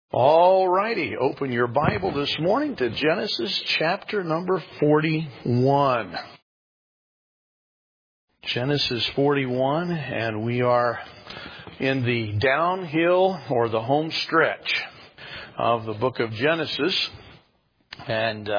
All righty, open your Bible this morning to Genesis chapter number 41. Genesis 41, and we are in the downhill or the home stretch of the book of Genesis, and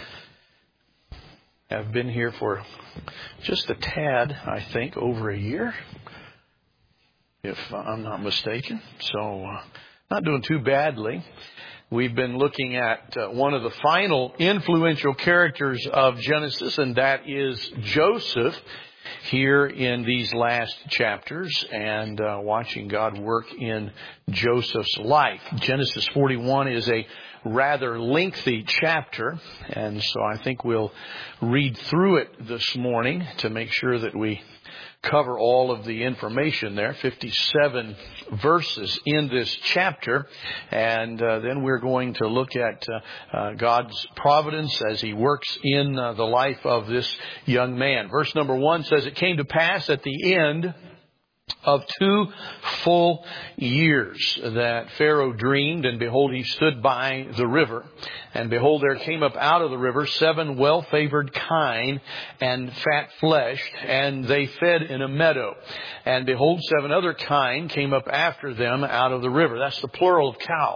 have been here for just a tad, I think, over a year, if I'm not mistaken. So, not doing too badly. We've been looking at one of the final influential characters of Genesis, and that is Joseph, here in these last chapters, and watching God work in Joseph's life. Genesis 41 is a rather lengthy chapter, and so I think we'll read through it this morning to make sure that we cover all of the information there. 57 verses in this chapter, and then we're going to look at God's providence as He works in the life of this young man. Verse number 1 says, "It came to pass at the end of 2 full years that Pharaoh dreamed, and behold, he stood by the river. And behold, there came up out of the river 7 well-favored kine and fat-fleshed, and they fed in a meadow. And behold, 7 other kine came up after them out of the river." That's the plural of cow.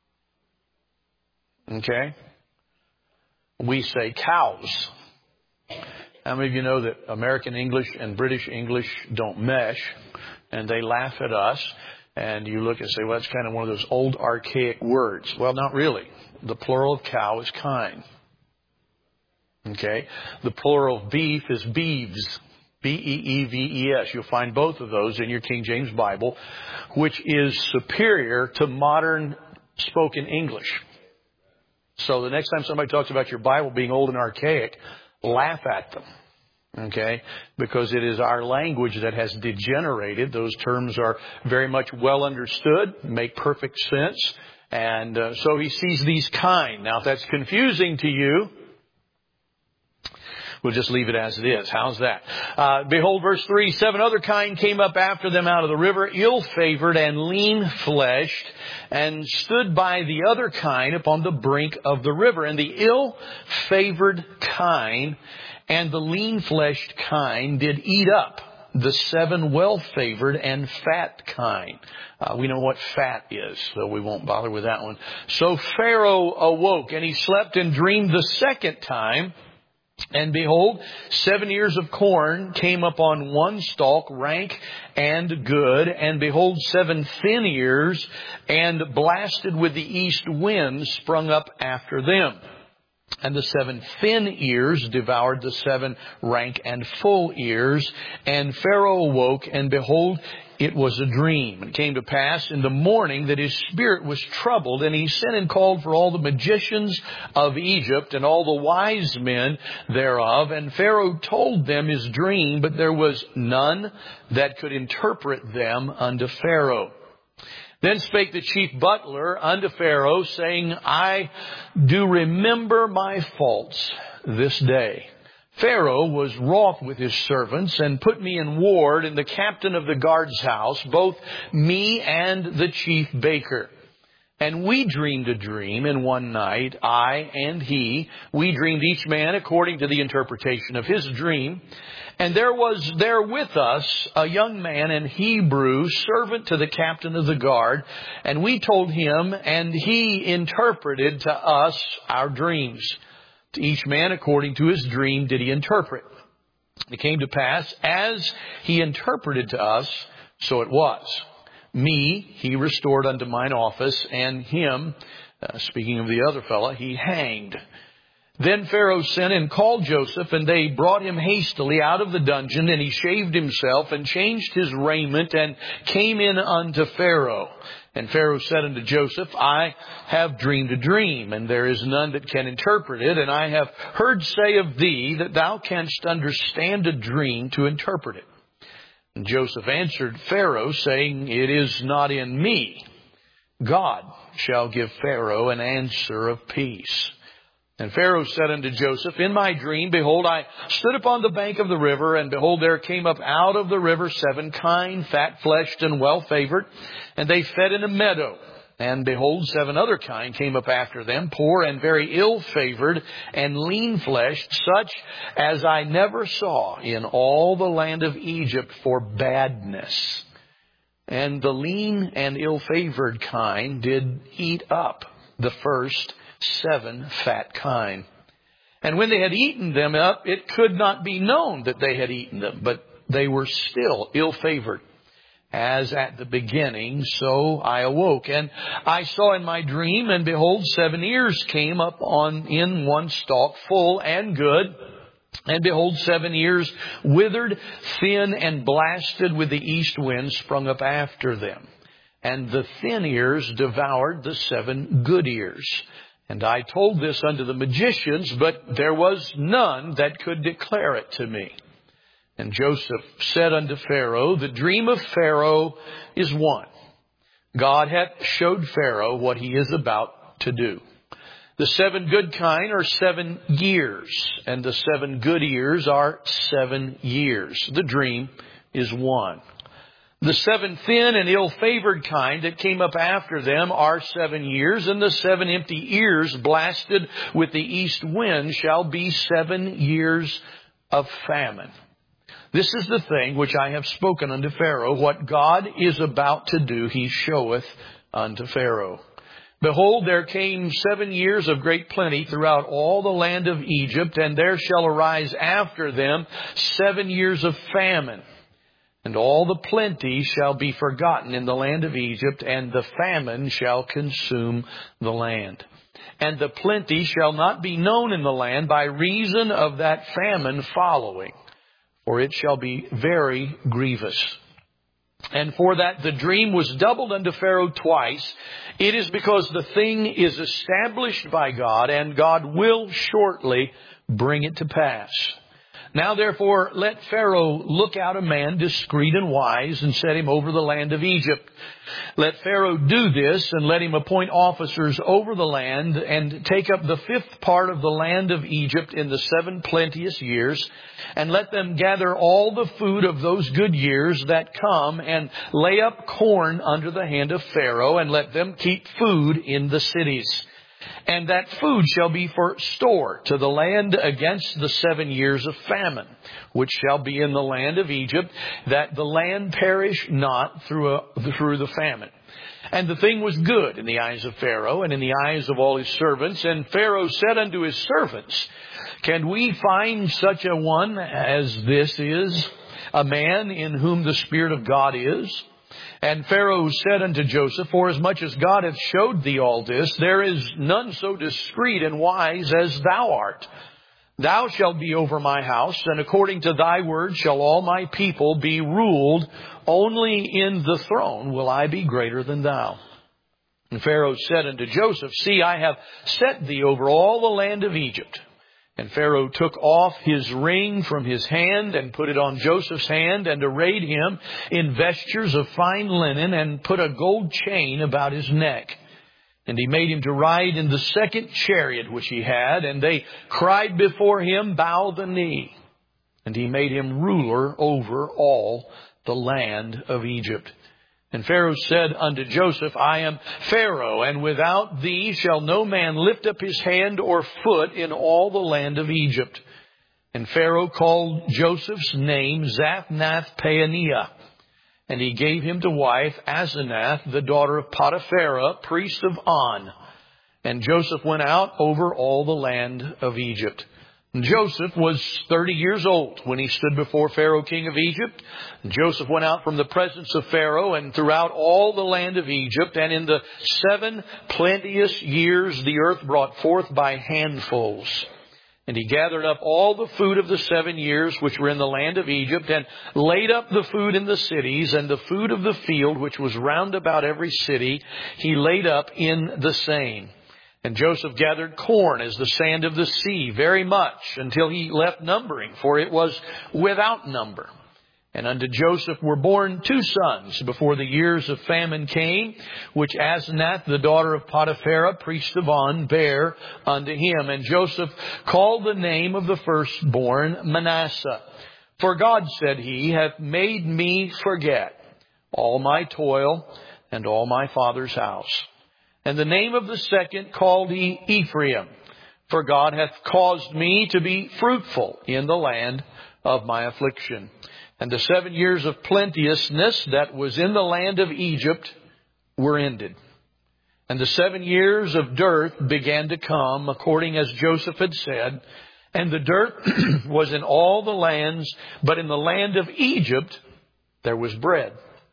Okay? We say cows. How many of you know that American English and British English don't mesh, and they laugh at us, and you look and say, well, that's kind of one of those old archaic words. Well, not really. The plural of cow is kine. Okay? The plural of beef is beeves. B-E-E-V-E-S. You'll find both of those in your King James Bible, which is superior to modern spoken English. So the next time somebody talks about your Bible being old and archaic, laugh at them. Okay? Because it is our language that has degenerated. Those terms are very much well understood, make perfect sense. And so he sees these kine. Now, if that's confusing to you, we'll just leave it as it is. How's that? Behold, verse 3, 7 other kine came up after them out of the river, ill-favored and lean-fleshed, and stood by the other kine upon the brink of the river. And the ill-favored kine and the lean-fleshed kine did eat up the 7 well-favored and fat kine. We know what fat is, so we won't bother with that one. So Pharaoh awoke, and he slept and dreamed the second time. And behold, 7 ears of corn came up on one stalk, rank and good. And behold, 7 thin ears, and blasted with the east wind, sprung up after them. And the 7 thin ears devoured the 7 rank and full ears. And Pharaoh awoke, and behold, it was a dream. And it came to pass in the morning that his spirit was troubled, and he sent and called for all the magicians of Egypt and all the wise men thereof. And Pharaoh told them his dream, but there was none that could interpret them unto Pharaoh. Then spake the chief butler unto Pharaoh, saying, I do remember my faults this day. Pharaoh was wroth with his servants, and put me in ward in the captain of the guard's house, both me and the chief baker. And we dreamed a dream in one night, I and he. We dreamed each man according to the interpretation of his dream. And there was there with us a young man, an Hebrew, servant to the captain of the guard. And we told him, and he interpreted to us our dreams. To each man according to his dream did he interpret. It came to pass, as he interpreted to us, so it was. Me he restored unto mine office, and him, speaking of the other fellow, he hanged. Then Pharaoh sent and called Joseph, and they brought him hastily out of the dungeon, and he shaved himself and changed his raiment and came in unto Pharaoh. And Pharaoh said unto Joseph, I have dreamed a dream, and there is none that can interpret it. And I have heard say of thee that thou canst understand a dream to interpret it. And Joseph answered Pharaoh, saying, It is not in me. God shall give Pharaoh an answer of peace. And Pharaoh said unto Joseph, In my dream, behold, I stood upon the bank of the river, and behold, there came up out of the river 7 kine, fat-fleshed and well-favored, and they fed in a meadow. And behold, 7 other kind came up after them, poor and very ill-favored and lean-fleshed, such as I never saw in all the land of Egypt for badness. And the lean and ill-favored kind did eat up the first 7 fat kine. And when they had eaten them up, it could not be known that they had eaten them, but they were still ill-favored. As at the beginning, so I awoke. And I saw in my dream, and behold, 7 ears came up in one stalk, full and good. And behold, 7 ears withered, thin, and blasted with the east wind sprung up after them. And the thin ears devoured the 7 good ears. And I told this unto the magicians, but there was none that could declare it to me. And Joseph said unto Pharaoh, the dream of Pharaoh is one. God hath showed Pharaoh what he is about to do. The 7 good kine are 7 years, and the 7 good ears are 7 years. The dream is one. The 7 thin and ill-favored kind that came up after them are 7 years, and the 7 empty ears blasted with the east wind shall be 7 years of famine. This is the thing which I have spoken unto Pharaoh. What God is about to do, he showeth unto Pharaoh. Behold, there came 7 years of great plenty throughout all the land of Egypt, and there shall arise after them 7 years of famine. And all the plenty shall be forgotten in the land of Egypt, and the famine shall consume the land. And the plenty shall not be known in the land by reason of that famine following. For it shall be very grievous. And for that the dream was doubled unto Pharaoh twice, it is because the thing is established by God, and God will shortly bring it to pass. Now therefore let Pharaoh look out a man discreet and wise, and set him over the land of Egypt. Let Pharaoh do this, and let him appoint officers over the land, and take up the 5th part of the land of Egypt in the 7 plenteous years, and let them gather all the food of those good years that come, and lay up corn under the hand of Pharaoh, and let them keep food in the cities. And that food shall be for store to the land against the 7 years of famine, which shall be in the land of Egypt, that the land perish not through the famine. And the thing was good in the eyes of Pharaoh, and in the eyes of all his servants. And Pharaoh said unto his servants, can we find such a one as this is, a man in whom the Spirit of God is? And Pharaoh said unto Joseph, forasmuch as God hath showed thee all this, there is none so discreet and wise as thou art. Thou shalt be over my house, and according to thy word shall all my people be ruled. Only in the throne will I be greater than thou. And Pharaoh said unto Joseph, see, I have set thee over all the land of Egypt. And Pharaoh took off his ring from his hand, and put it on Joseph's hand, and arrayed him in vestures of fine linen, and put a gold chain about his neck. And he made him to ride in the 2nd chariot which he had, and they cried before him, bow the knee. And he made him ruler over all the land of Egypt. And Pharaoh said unto Joseph, I am Pharaoh, and without thee shall no man lift up his hand or foot in all the land of Egypt. And Pharaoh called Joseph's name Zaphnath-Paaneah. And he gave him to wife Asenath, the daughter of Potipharah, priest of On. And Joseph went out over all the land of Egypt. And Joseph was 30 years old when he stood before Pharaoh, king of Egypt. And Joseph went out from the presence of Pharaoh, and throughout all the land of Egypt. And in the 7 plenteous years the earth brought forth by handfuls. And he gathered up all the food of the 7 years which were in the land of Egypt, and laid up the food in the cities, and the food of the field which was round about every city he laid up in the same. And Joseph gathered corn as the sand of the sea, very much, until he left numbering, for it was without number. And unto Joseph were born 2 sons before the years of famine came, which Asenath, the daughter of Potipharah, priest of On, bare unto him. And Joseph called the name of the firstborn Manasseh. For God, said he, hath made me forget all my toil and all my father's house. And the name of the second called he Ephraim. For God hath caused me to be fruitful in the land of my affliction. And the 7 years of plenteousness that was in the land of Egypt were ended. And the 7 years of dearth began to come, according as Joseph had said. And the dearth was in all the lands, but in the land of Egypt there was bread.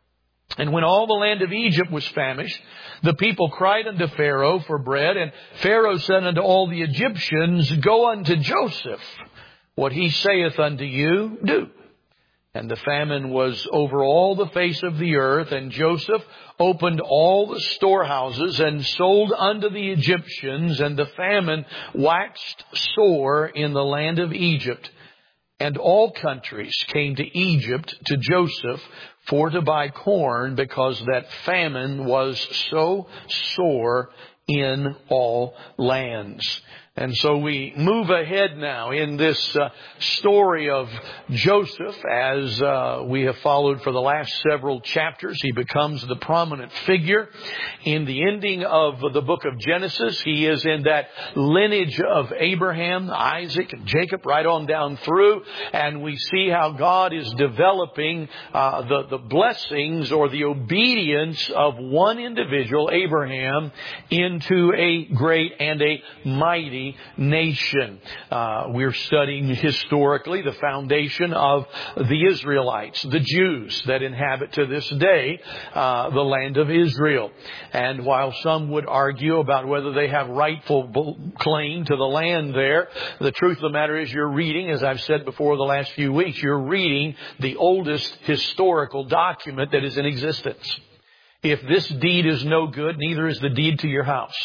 And when all the land of Egypt was famished, the people cried unto Pharaoh for bread. And Pharaoh said unto all the Egyptians, Go unto Joseph. What he saith unto you, do. And the famine was over all the face of the earth. And Joseph opened all the storehouses and sold unto the Egyptians. And the famine waxed sore in the land of Egypt. And all countries came to Egypt to Joseph for to buy corn, because that famine was so sore in all lands. And so we move ahead now in this story of Joseph as we have followed for the last several chapters. He becomes the prominent figure in the ending of the book of Genesis. He is in that lineage of Abraham, Isaac, and Jacob right on down through. And we see how God is developing the blessings or the obedience of one individual, Abraham, into a great and a mighty nation. We're studying historically the foundation of the Israelites, the Jews that inhabit to this day the land of Israel. And while some would argue about whether they have rightful claim to the land there, the truth of the matter is you're reading, as I've said before the last few weeks, you're reading the oldest historical document that is in existence. If this deed is no good, neither is the deed to your house.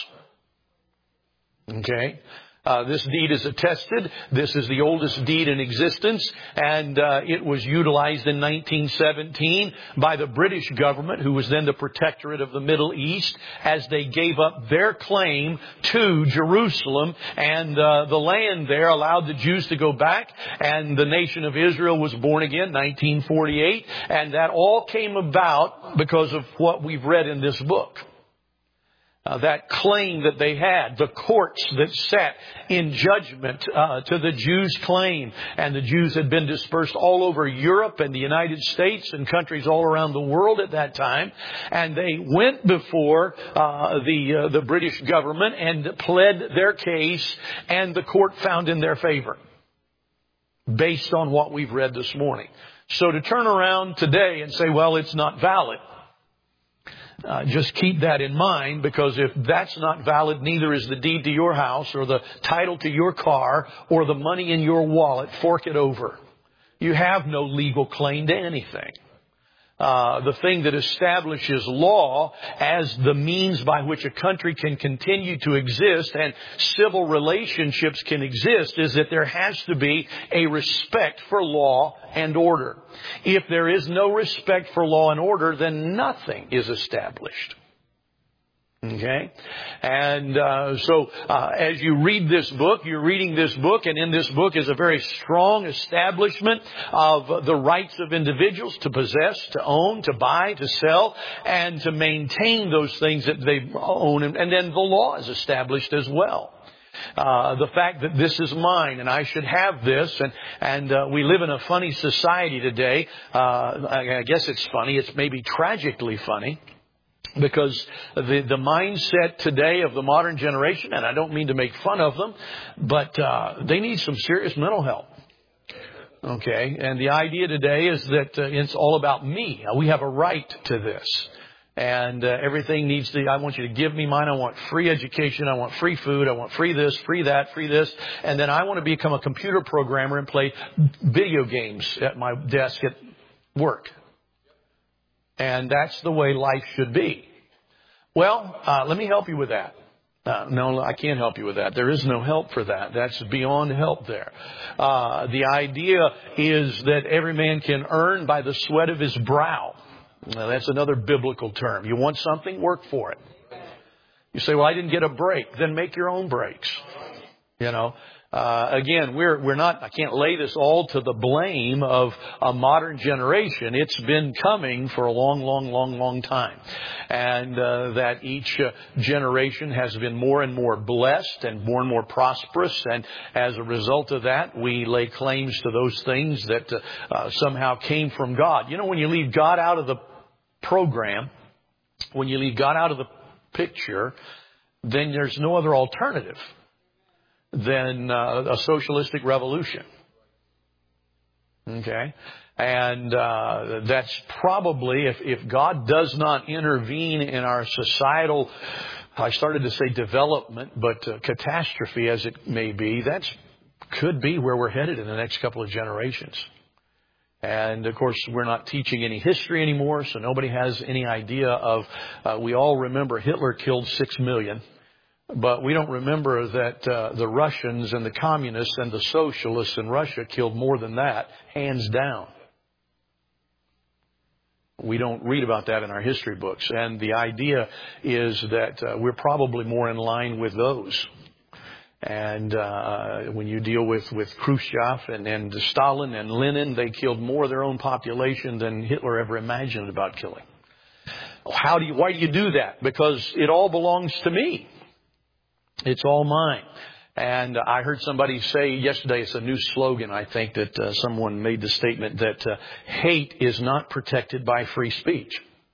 Okay. This deed is attested. This is the oldest deed in existence, and it was utilized in 1917 by the British government, who was then the protectorate of the Middle East, as they gave up their claim to Jerusalem, and the land there allowed the Jews to go back, and the nation of Israel was born again, 1948, and that all came about because of what we've read in this book. That claim that they had, the courts that sat in judgment to the Jews' claim. And the Jews had been dispersed all over Europe and the United States and countries all around the world at that time. And they went before the British government and pled their case, and the court found in their favor, based on what we've read this morning. So to turn around today and say, well, it's not valid, just keep that in mind, because if that's not valid, neither is the deed to your house or the title to your car or the money in your wallet. Fork it over. You have no legal claim to anything. The thing that establishes law as the means by which a country can continue to exist and civil relationships can exist is that there has to be a respect for law and order. If there is no respect for law and order, then nothing is established. Okay? And so as you read this book, you're reading this book, and in this book is a very strong establishment of the rights of individuals to possess, to own, to buy, to sell, and to maintain those things that they own. And then the law is established as well. The fact that this is mine and I should have this, and we live in a funny society today. I guess it's funny. It's maybe tragically funny. Because the mindset today of the modern generation, and I don't mean to make fun of them, but they need some serious mental help. Okay, and the idea today is that it's all about me. We have a right to this. And everything needs to, I want you to give me mine. I want free education. I want free food. I want free this, free that, free this. And then I want to become a computer programmer and play video games at my desk at work. And that's the way life should be. Well, let me help you with that. No, I can't help you with that. There is no help for that. That's beyond help there. The idea is that every man can earn by the sweat of his brow. Now, that's another biblical term. You want something? Work for it. You say, well, I didn't get a break. Then make your own breaks. You know, again, we're not, I can't lay this all to the blame of a modern generation. It's been coming for a long time. And that each generation has been more and more blessed and more prosperous. And as a result of that, we lay claims to those things that somehow came from God. You know, when you leave God out of the program, when you leave God out of the picture, then there's no other alternative than a socialistic revolution. Okay? And that's probably, if God does not intervene in our societal, I started to say development, but catastrophe as it may be, that could be where we're headed in the next couple of generations. And, of course, we're not teaching any history anymore, so nobody has any idea of, we all remember Hitler killed 6 million. But we don't remember that the Russians and the communists and the socialists in Russia killed more than that, hands down. We don't read about that in our history books. And the idea is that we're probably more in line with those. And when you deal with Khrushchev and Stalin and Lenin, they killed more of their own population than Hitler ever imagined about killing. Why do you do that? Because it all belongs to me. It's all mine. And I heard somebody say yesterday, it's a new slogan, I think, that someone made the statement that hate is not protected by free speech.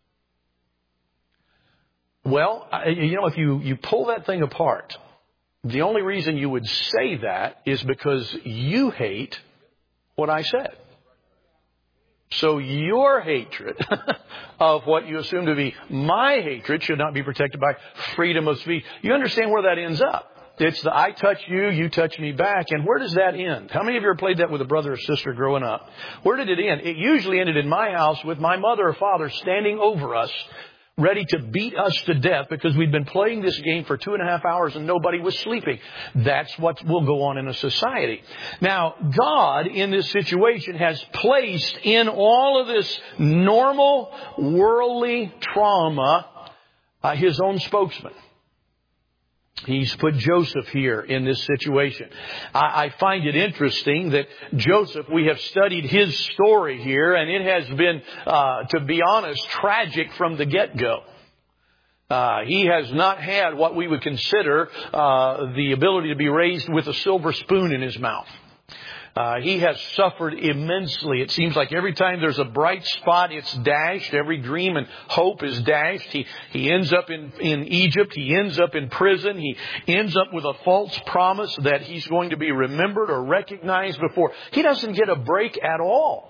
Well, you know, if you pull that thing apart, the only reason you would say that is because you hate what I said. So your hatred of what you assume to be my hatred should not be protected by freedom of speech. You understand where that ends up? It's the I touch you, you touch me back. And where does that end? How many of you ever played that with a brother or sister growing up? Where did it end? It usually ended in my house with my mother or father standing over us, ready to beat us to death because we'd been playing this game for 2.5 hours and nobody was sleeping. That's what will go on in a society. Now, God in this situation has placed in all of this normal worldly trauma His own spokesman. He's put Joseph here in this situation. I find it interesting that Joseph, we have studied his story here, and it has been, to be honest, tragic from the get-go. He has not had what we would consider the ability to be raised with a silver spoon in his mouth. He has suffered immensely. It seems like every time there's a bright spot, it's dashed. Every dream and hope is dashed. He ends up in Egypt. He ends up in prison. He ends up with a false promise that he's going to be remembered or recognized before. He doesn't get a break at all.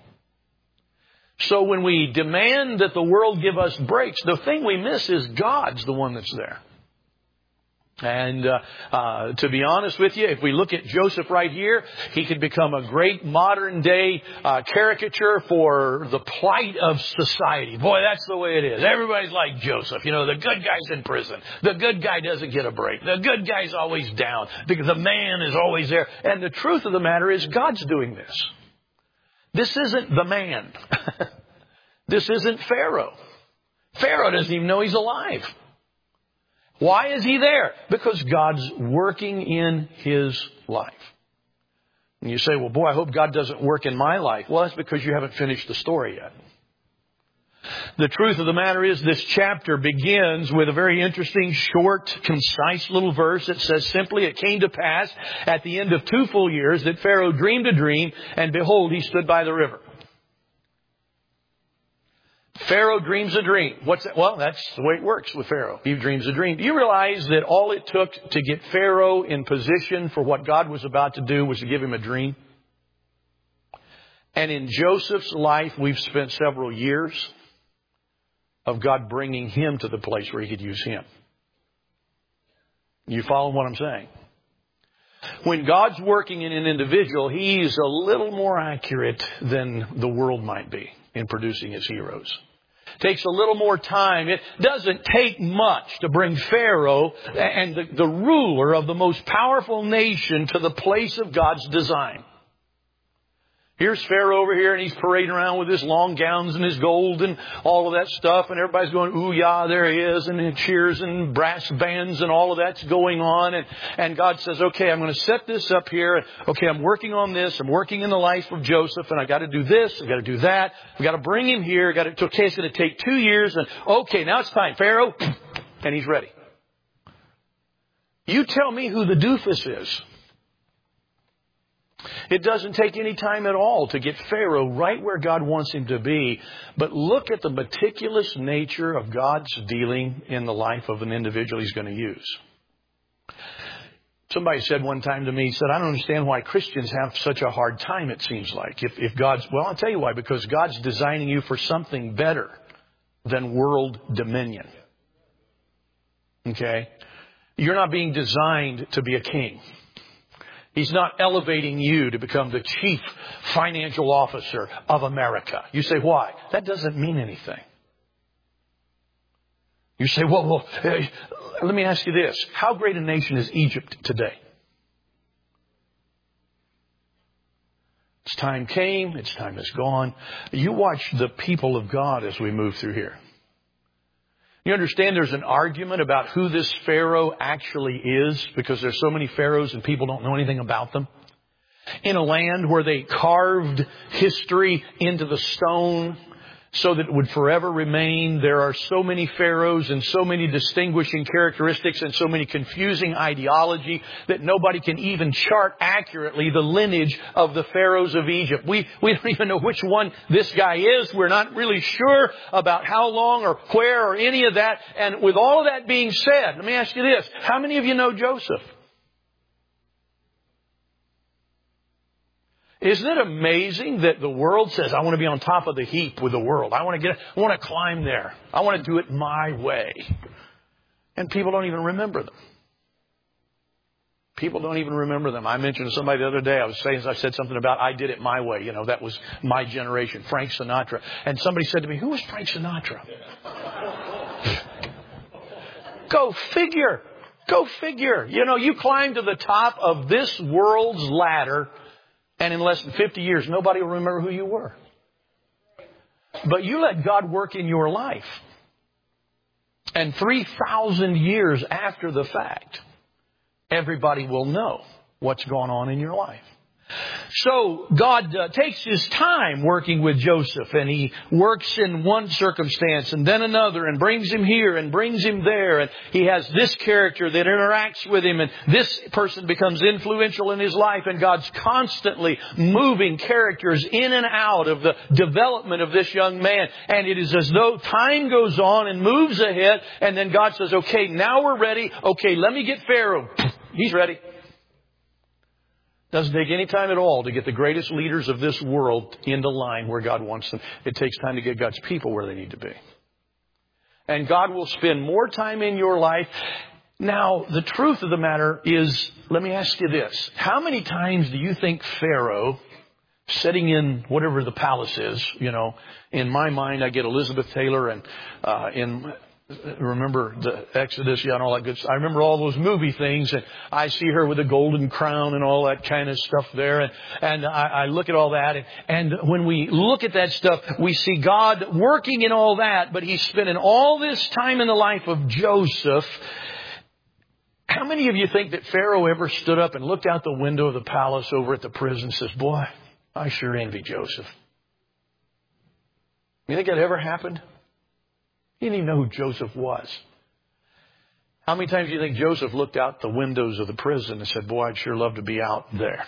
So when we demand that the world give us breaks, the thing we miss is God's the one that's there. And to be honest with you, if we look at Joseph right here, he could become a great modern day caricature for the plight of society. Boy, that's the way it is. Everybody's like Joseph. You know, the good guy's in prison. The good guy doesn't get a break. The good guy's always down because the man is always there. And the truth of the matter is God's doing this. This isn't the man. This isn't Pharaoh. Pharaoh doesn't even know he's alive. Why is he there? Because God's working in his life. And you say, well, boy, I hope God doesn't work in my life. Well, that's because you haven't finished the story yet. The truth of the matter is this chapter begins with a very interesting, short, concise little verse. It says simply, it came to pass at the end of 2 full years that Pharaoh dreamed a dream, and behold, he stood by the river. Pharaoh dreams a dream. What's that? Well, that's the way it works with Pharaoh. He dreams a dream. Do you realize that all it took to get Pharaoh in position for what God was about to do was to give him a dream? And in Joseph's life, we've spent several years of God bringing him to the place where he could use him. You follow what I'm saying? When God's working in an individual, he's a little more accurate than the world might be in producing his heroes. Takes a little more time. It doesn't take much to bring Pharaoh and the ruler of the most powerful nation to the place of God's design. Here's Pharaoh over here, and he's parading around with his long gowns and his gold and all of that stuff, and everybody's going, ooh, yeah, there he is, and cheers and brass bands and all of that's going on. And God says, okay, I'm going to set this up here. Okay, I'm working on this. I'm working in the life of Joseph, and I got to do this. I got to do that. I got to bring him here. Okay, it's going to take 2 years, and okay, now it's time. Pharaoh, and he's ready. You tell me who the doofus is. It doesn't take any time at all to get Pharaoh right where God wants him to be. But look at the meticulous nature of God's dealing in the life of an individual He's going to use. Somebody said one time to me, he said, I don't understand why Christians have such a hard time, it seems like. If God's, well, I'll tell you why. Because God's designing you for something better than world dominion. Okay? You're not being designed to be a king. He's not elevating you to become the chief financial officer of America. You say, why? That doesn't mean anything. You say, well, let me ask you this. How great a nation is Egypt today? Its time came. Its time is gone. You watch the people of God as we move through here. You understand there's an argument about who this Pharaoh actually is because there's so many pharaohs and people don't know anything about them. In a land where they carved history into the stone so that it would forever remain, there are so many pharaohs and so many distinguishing characteristics and so many confusing ideology that nobody can even chart accurately the lineage of the pharaohs of Egypt. We don't even know which one this guy is. We're not really sure about how long or where or any of that. And with all of that being said, let me ask you this. How many of you know Joseph? Isn't it amazing that the world says, I want to be on top of the heap with the world. I want to climb there. I want to do it my way. And people don't even remember them. People don't even remember them. I mentioned to somebody the other day, I said something about I did it my way. You know, that was my generation, Frank Sinatra. And somebody said to me, who was Frank Sinatra? Go figure. Go figure. You know, you climb to the top of this world's ladder, and in less than 50 years, nobody will remember who you were. But you let God work in your life. And 3,000 years after the fact, everybody will know what's going on in your life. So God takes His time working with Joseph, and He works in one circumstance and then another and brings him here and brings him there. And he has this character that interacts with him, and this person becomes influential in his life. And God's constantly moving characters in and out of the development of this young man. And it is as though time goes on and moves ahead. And then God says, okay, now we're ready. Okay, let me get Pharaoh. He's ready. Doesn't take any time at all to get the greatest leaders of this world into line where God wants them. It takes time to get God's people where they need to be. And God will spend more time in your life. Now, the truth of the matter is, let me ask you this. How many times do you think Pharaoh, sitting in whatever the palace is, you know, in my mind I get Elizabeth Taylor and remember the Exodus, and all that good stuff. I remember all those movie things, and I see her with a golden crown and all that kind of stuff there. And I look at all that. And when we look at that stuff, we see God working in all that, but He's spending all this time in the life of Joseph. How many of you think that Pharaoh ever stood up and looked out the window of the palace over at the prison and says, boy, I sure envy Joseph? You think that ever happened? He didn't even know who Joseph was. How many times do you think Joseph looked out the windows of the prison and said, boy, I'd sure love to be out there?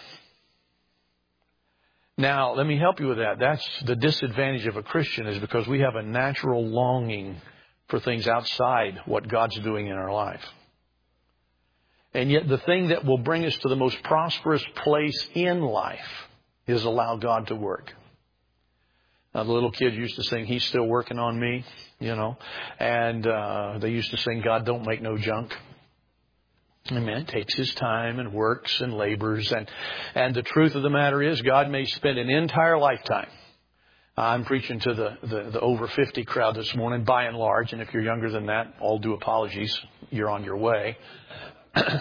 Now, let me help you with that. That's the disadvantage of a Christian, is because we have a natural longing for things outside what God's doing in our life. And yet the thing that will bring us to the most prosperous place in life is allow God to work. Now, the little kids used to sing, He's Still Working on Me, you know. And they used to sing, God Don't Make No Junk. Amen. Takes His time and works and labors. And the truth of the matter is, God may spend an entire lifetime. I'm preaching to the over 50 crowd this morning, by and large. And if you're younger than that, all due apologies. You're on your way.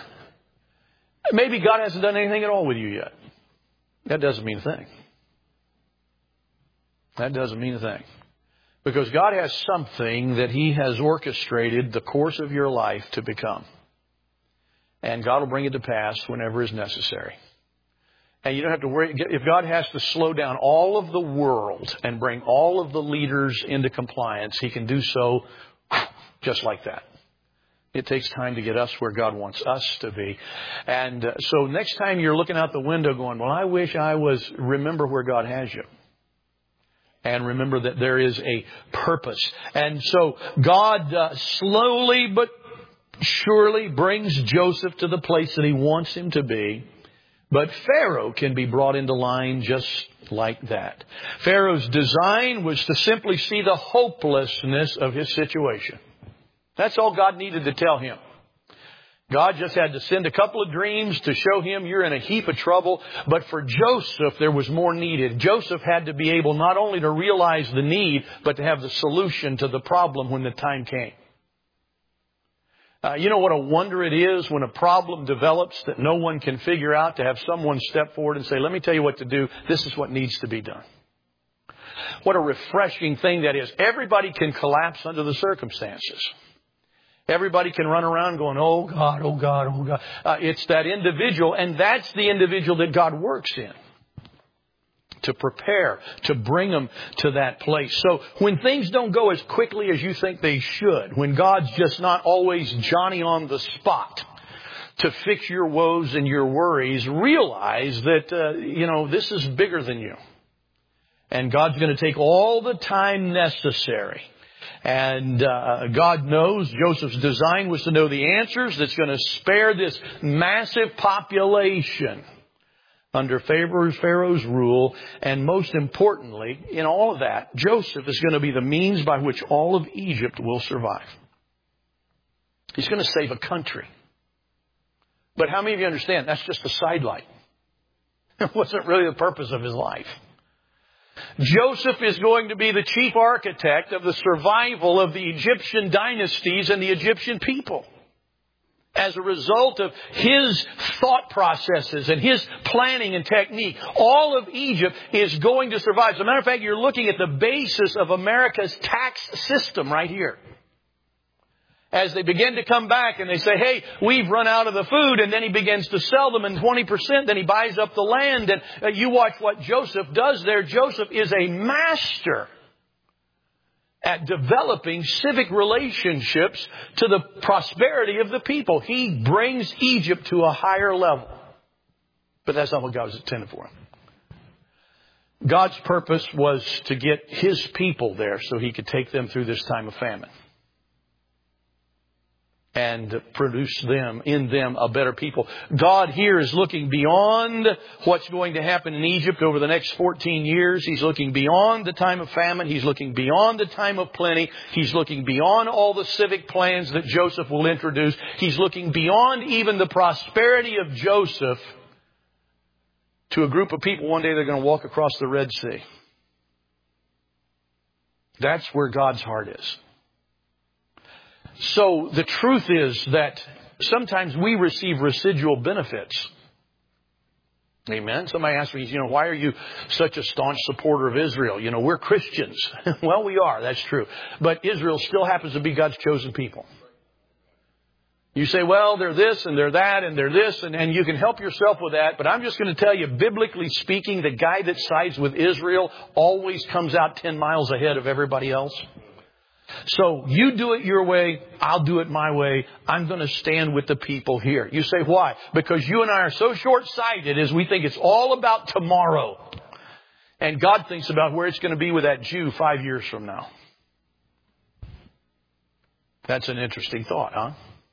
Maybe God hasn't done anything at all with you yet. That doesn't mean a thing. That doesn't mean a thing. Because God has something that He has orchestrated the course of your life to become. And God will bring it to pass whenever is necessary. And you don't have to worry. If God has to slow down all of the world and bring all of the leaders into compliance, He can do so just like that. It takes time to get us where God wants us to be. And so next time you're looking out the window going, well, I wish I was, remember where God has you. And remember that there is a purpose. And so God slowly but surely brings Joseph to the place that He wants him to be. But Pharaoh can be brought into line just like that. Pharaoh's design was to simply see the hopelessness of his situation. That's all God needed to tell him. God just had to send a couple of dreams to show him you're in a heap of trouble. But for Joseph, there was more needed. Joseph had to be able not only to realize the need, but to have the solution to the problem when the time came. You know what a wonder it is when a problem develops that no one can figure out, to have someone step forward and say, let me tell you what to do. This is what needs to be done. What a refreshing thing that is. Everybody can collapse under the circumstances. Everybody can run around going, oh God, oh God, oh God. It's that individual, and that's the individual that God works in. To prepare, to bring them to that place. So when things don't go as quickly as you think they should, when God's just not always Johnny on the spot to fix your woes and your worries, realize that, this is bigger than you. And God's going to take all the time necessary. And God knows Joseph's design was to know the answers that's going to spare this massive population under Pharaoh's rule. And most importantly, in all of that, Joseph is going to be the means by which all of Egypt will survive. He's going to save a country. But how many of you understand that's just a sidelight? It wasn't really the purpose of his life. Joseph is going to be the chief architect of the survival of the Egyptian dynasties and the Egyptian people. As a result of his thought processes and his planning and technique, all of Egypt is going to survive. As a matter of fact, you're looking at the basis of America's tax system right here. As they begin to come back and they say, hey, we've run out of the food, and then he begins to sell them in 20%, then he buys up the land, and you watch what Joseph does there. Joseph is a master at developing civic relationships to the prosperity of the people. He brings Egypt to a higher level. But that's not what God was intended for him. God's purpose was to get His people there so He could take them through this time of famine. And produce in them a better people. God here is looking beyond what's going to happen in Egypt over the next 14 years. He's looking beyond the time of famine. He's looking beyond the time of plenty. He's looking beyond all the civic plans that Joseph will introduce. He's looking beyond even the prosperity of Joseph to a group of people one day they're going to walk across the Red Sea. That's where God's heart is. So the truth is that sometimes we receive residual benefits. Amen. Somebody asked me, why are you such a staunch supporter of Israel? We're Christians. Well, we are. That's true. But Israel still happens to be God's chosen people. You say, well, they're this and they're that and they're this, and you can help yourself with that. But I'm just going to tell you, biblically speaking, the guy that sides with Israel always comes out 10 miles ahead of everybody else. So you do it your way, I'll do it my way. I'm going to stand with the people here. You say, why? Because you and I are so short-sighted as we think it's all about tomorrow. And God thinks about where it's going to be with that Jew 5 years from now. That's an interesting thought, huh?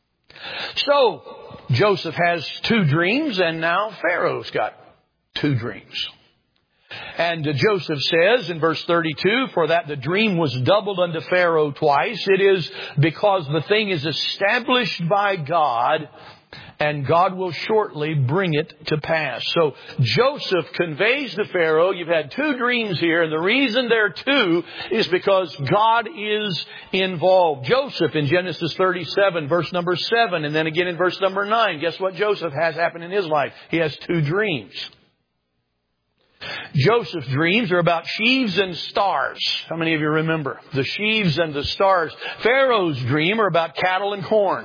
So Joseph has 2 dreams, and now Pharaoh's got 2 dreams. And Joseph says in verse 32, for that the dream was doubled unto Pharaoh twice. It is because the thing is established by God, and God will shortly bring it to pass. So Joseph conveys to Pharaoh, you've had 2 dreams here, and the reason there are 2 is because God is involved. Joseph in Genesis 37, verse number 7, and then again in verse number 9, guess what Joseph has happened in his life? He has 2 dreams. Joseph's dreams are about sheaves and stars. How many of you remember the sheaves and the stars? Pharaoh's dream are about cattle and corn.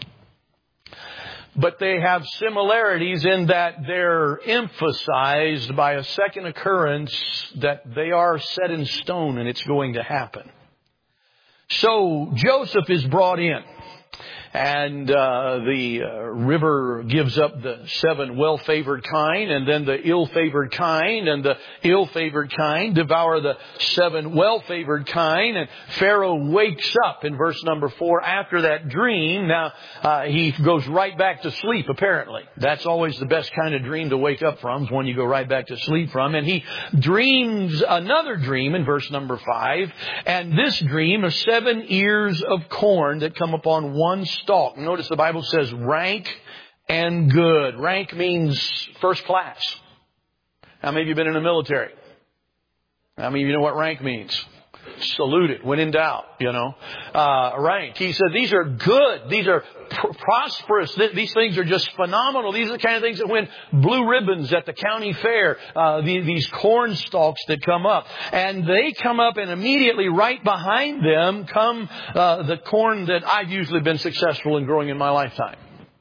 But they have similarities in that they're emphasized by a second occurrence that they are set in stone and it's going to happen. So Joseph is brought in. And the river gives up the 7 well-favored kine, and then the ill-favored kine, and the ill-favored kine devour the 7 well-favored kine. And Pharaoh wakes up in verse number 4 after that dream. Now, he goes right back to sleep, apparently. That's always the best kind of dream to wake up from, is one you go right back to sleep from. And he dreams another dream in verse number 5. And this dream is 7 ears of corn that come upon one stalk. Notice the Bible says rank and good. Rank means first class. How many of you have been in the military? How many of you know what rank means? Saluted when in doubt, rank. He said these are good. These are prosperous. These things are just phenomenal. These are the kind of things that win blue ribbons at the county fair. These corn stalks that come up. And they come up, and immediately right behind them come the corn that I've usually been successful in growing in my lifetime.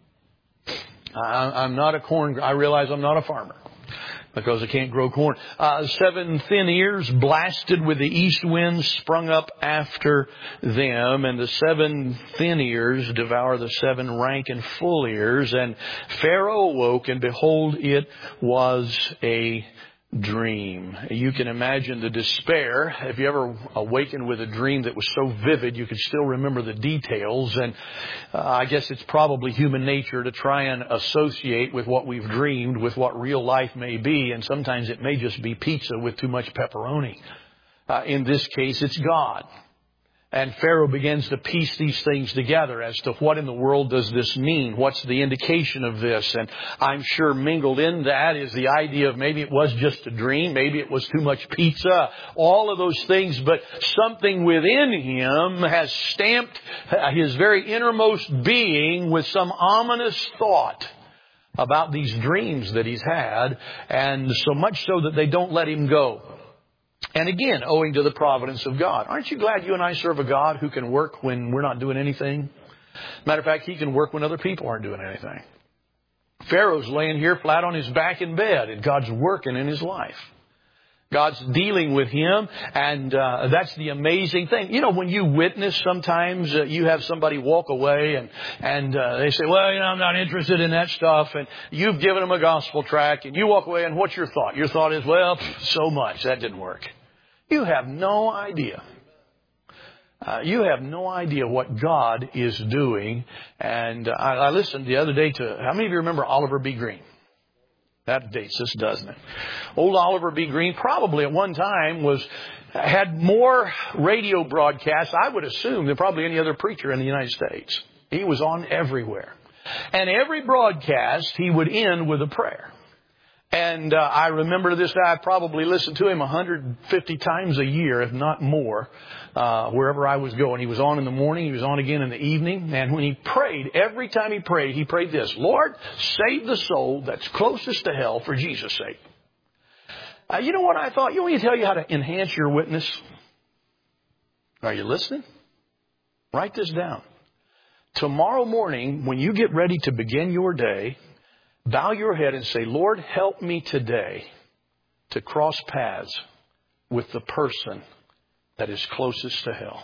I'm not a corn. I realize I'm not a farmer, because I can't grow corn. 7 thin ears blasted with the east wind sprung up after them, and the 7 thin ears devour the 7 rank and full ears. And Pharaoh awoke, and behold, it was a dream. You can imagine the despair. Have you ever awakened with a dream that was so vivid you could still remember the details? And I guess it's probably human nature to try and associate with what we've dreamed with what real life may be. And sometimes it may just be pizza with too much pepperoni. In this case, it's God. And Pharaoh begins to piece these things together as to what in the world does this mean? What's the indication of this? And I'm sure mingled in that is the idea of maybe it was just a dream. Maybe it was too much pizza. All of those things. But something within him has stamped his very innermost being with some ominous thought about these dreams that he's had. And so much so that they don't let him go. And again, owing to the providence of God. Aren't you glad you and I serve a God who can work when we're not doing anything? Matter of fact, He can work when other people aren't doing anything. Pharaoh's laying here flat on his back in bed, and God's working in his life. God's dealing with him, and that's the amazing thing. When you witness, sometimes you have somebody walk away, and they say, well, I'm not interested in that stuff, and you've given them a gospel tract, and you walk away, and what's your thought? Your thought is, well, so much, that didn't work. You have no idea. You have no idea what God is doing. And I listened the other day to, how many of you remember Oliver B. Green? That dates us, doesn't it? Old Oliver B. Green probably at one time had more radio broadcasts, I would assume, than probably any other preacher in the United States. He was on everywhere. And every broadcast, he would end with a prayer. And I remember this guy, I probably listened to him 150 times a year, if not more, wherever I was going. He was on in the morning, he was on again in the evening. And when he prayed, every time he prayed this: Lord, save the soul that's closest to hell for Jesus' sake. You know what I thought? You want me to tell you how to enhance your witness? Are you listening? Write this down. Tomorrow morning, when you get ready to begin your day, bow your head and say, Lord, help me today to cross paths with the person that is closest to hell.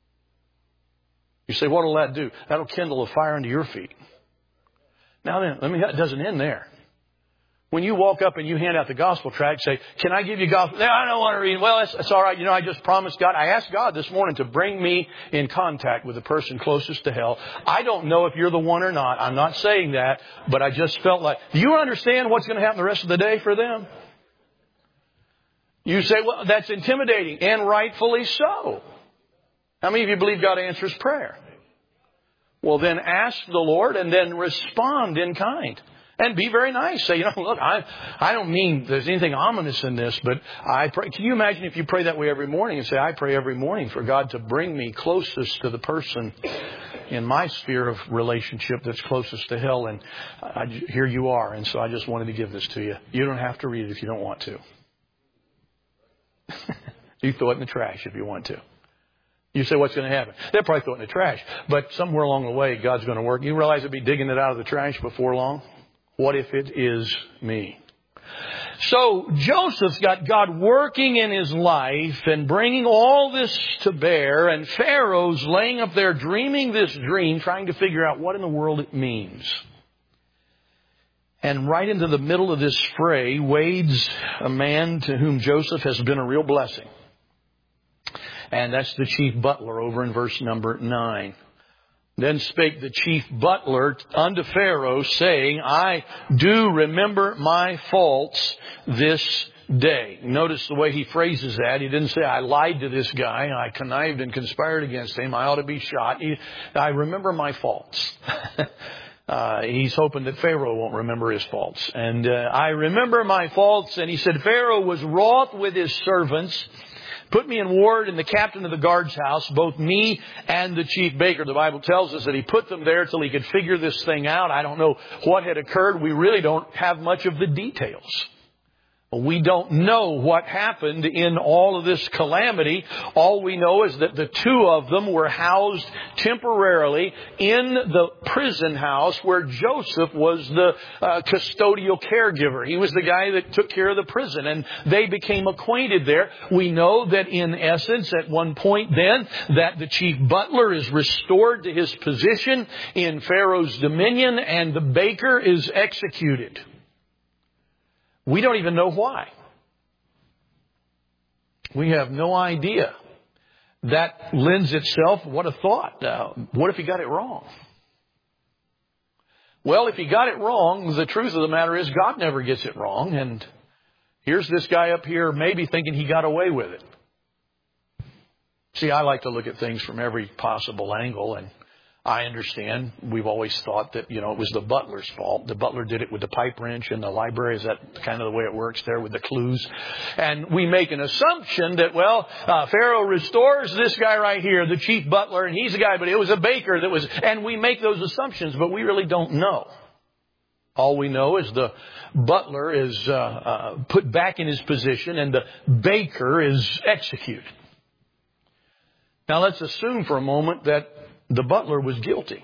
You say, what will that do? That'll kindle a fire under your feet. Now then, it doesn't end there. When you walk up and you hand out the gospel tract, say, can I give you gospel? No, I don't want to read. Well, that's all right. I just promised God. I asked God this morning to bring me in contact with the person closest to hell. I don't know if you're the one or not. I'm not saying that, but I just felt like, do you understand what's going to happen the rest of the day for them? You say, well, that's intimidating, and rightfully so. How many of you believe God answers prayer? Well, then ask the Lord and then respond in kind. And be very nice. Say, look, I don't mean there's anything ominous in this, but I pray. Can you imagine if you pray that way every morning and say, I pray every morning for God to bring me closest to the person in my sphere of relationship that's closest to hell. And here you are. And so I just wanted to give this to you. You don't have to read it if you don't want to. You throw it in the trash if you want to. You say, what's going to happen? They'll probably throw it in the trash. But somewhere along the way, God's going to work. You realize they'll be digging it out of the trash before long? What if it is me? So Joseph's got God working in his life and bringing all this to bear. And Pharaoh's laying up there dreaming this dream, trying to figure out what in the world it means. And right into the middle of this fray wades a man to whom Joseph has been a real blessing. And that's the chief butler over in verse number 9. Then spake the chief butler unto Pharaoh, saying, I do remember my faults this day. Notice the way he phrases that. He didn't say, I lied to this guy. I connived and conspired against him. I ought to be shot. I remember my faults. He's hoping that Pharaoh won't remember his faults. And I remember my faults. And he said, Pharaoh was wroth with his servants. Put me in ward in the captain of the guard's house, both me and the chief baker. The Bible tells us that he put them there till he could figure this thing out. I don't know what had occurred. We really don't have much of the details. We don't know what happened in all of this calamity. All we know is that the two of them were housed temporarily in the prison house where Joseph was the custodial caregiver. He was the guy that took care of the prison, and they became acquainted there. We know that in essence, at one point then, that the chief butler is restored to his position in Pharaoh's dominion, and the baker is executed. We don't even know why. We have no idea. That lends itself, what a thought. What if he got it wrong? Well, if he got it wrong, the truth of the matter is God never gets it wrong. And here's this guy up here maybe thinking he got away with it. See, I like to look at things from every possible angle, and I understand. We've always thought that, it was the butler's fault. The butler did it with the pipe wrench in the library. Is that kind of the way it works there with the clues? And we make an assumption that, Pharaoh restores this guy right here, the chief butler, and he's the guy, but it was a baker that was, and we make those assumptions, but we really don't know. All we know is the butler is put back in his position and the baker is executed. Now let's assume for a moment that the butler was guilty.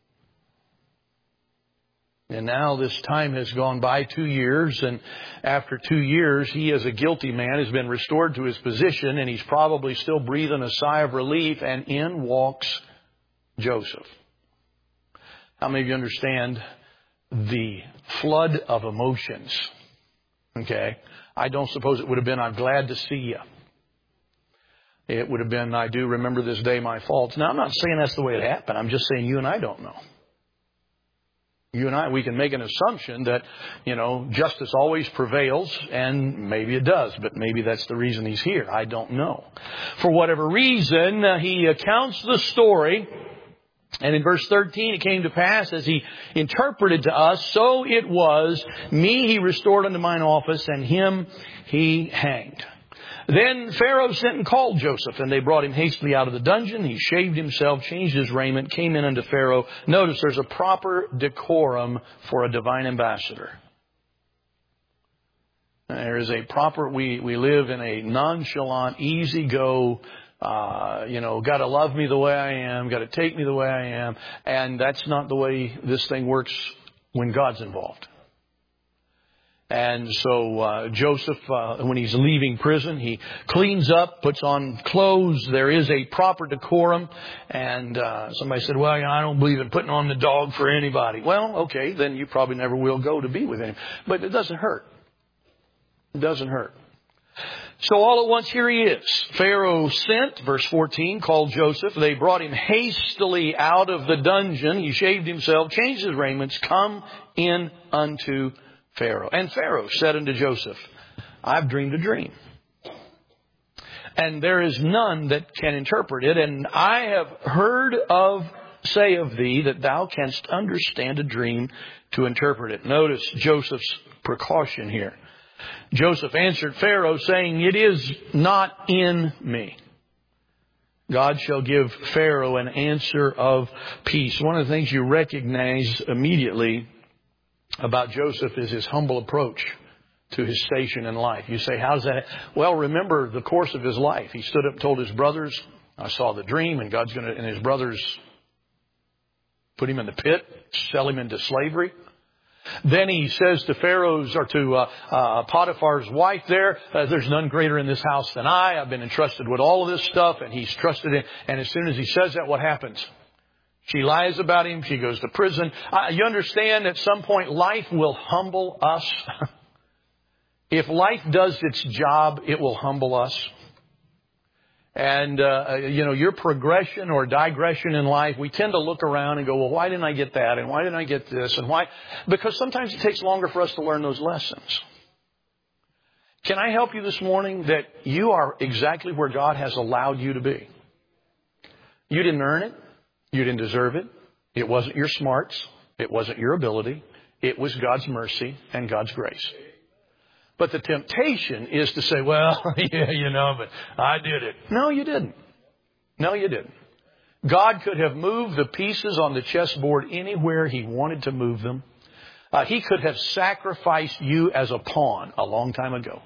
And now this time has gone by 2 years, and after 2 years, he as a guilty man has been restored to his position, and he's probably still breathing a sigh of relief, and in walks Joseph. How many of you understand the flood of emotions? Okay. I don't suppose it would have been, I'm glad to see you. It would have been, I do remember this day my faults. Now, I'm not saying that's the way it happened. I'm just saying you and I don't know. You and I, we can make an assumption that, justice always prevails, and maybe it does, but maybe that's the reason he's here. I don't know. For whatever reason, he accounts the story. And in verse 13, it came to pass as he interpreted to us, so it was, me he restored unto mine office, and him he hanged. Then Pharaoh sent and called Joseph, and they brought him hastily out of the dungeon. He shaved himself, changed his raiment, came in unto Pharaoh. Notice there's a proper decorum for a divine ambassador. There is a proper, we live in a nonchalant, easy go, got to love me the way I am, got to take me the way I am. And that's not the way this thing works when God's involved. And so Joseph, when he's leaving prison, he cleans up, puts on clothes. There is a proper decorum. And somebody said, well, I don't believe in putting on the dog for anybody. Well, okay, then you probably never will go to be with him. But it doesn't hurt. It doesn't hurt. So all at once here he is. Pharaoh sent, verse 14, called Joseph. They brought him hastily out of the dungeon. He shaved himself, changed his raiments, come in unto Pharaoh. And Pharaoh said unto Joseph, I've dreamed a dream, and there is none that can interpret it. And I have heard say of thee that thou canst understand a dream to interpret it. Notice Joseph's precaution here. Joseph answered Pharaoh, saying, it is not in me. God shall give Pharaoh an answer of peace. One of the things you recognize immediately about Joseph is his humble approach to his station in life. You say, how's that? Well, remember the course of his life. He stood up and told his brothers, I saw the dream, and God's going to, and his brothers put him in the pit, sell him into slavery. Then he says to Pharaoh's, or to Potiphar's wife there, there's none greater in this house than I. I've been entrusted with all of this stuff, and he's trusted in. And as soon as he says that, what happens? She lies about him. She goes to prison. You understand at some point life will humble us. If life does its job, it will humble us. And, your progression or digression in life, we tend to look around and go, well, why didn't I get that? And why didn't I get this? And why? Because sometimes it takes longer for us to learn those lessons. Can I help you this morning that you are exactly where God has allowed you to be? You didn't earn it. You didn't deserve it. It wasn't your smarts. It wasn't your ability. It was God's mercy and God's grace. But the temptation is to say, well, yeah, but I did it. No, you didn't. No, you didn't. God could have moved the pieces on the chessboard anywhere He wanted to move them. He could have sacrificed you as a pawn a long time ago.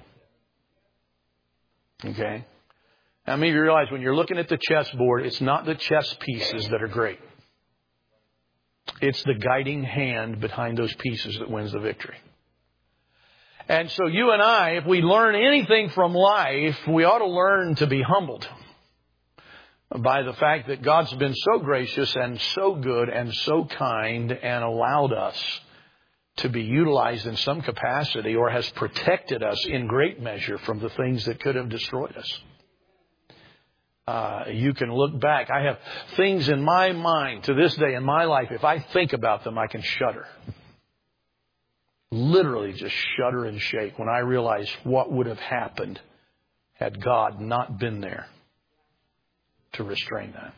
Okay? Now, maybe you realize when you're looking at the chessboard, it's not the chess pieces that are great. It's the guiding hand behind those pieces that wins the victory. And so you and I, if we learn anything from life, we ought to learn to be humbled by the fact that God's been so gracious and so good and so kind and allowed us to be utilized in some capacity, or has protected us in great measure from the things that could have destroyed us. You can look back. I have things in my mind to this day in my life. If I think about them, I can shudder. Literally just shudder and shake when I realize what would have happened had God not been there to restrain that.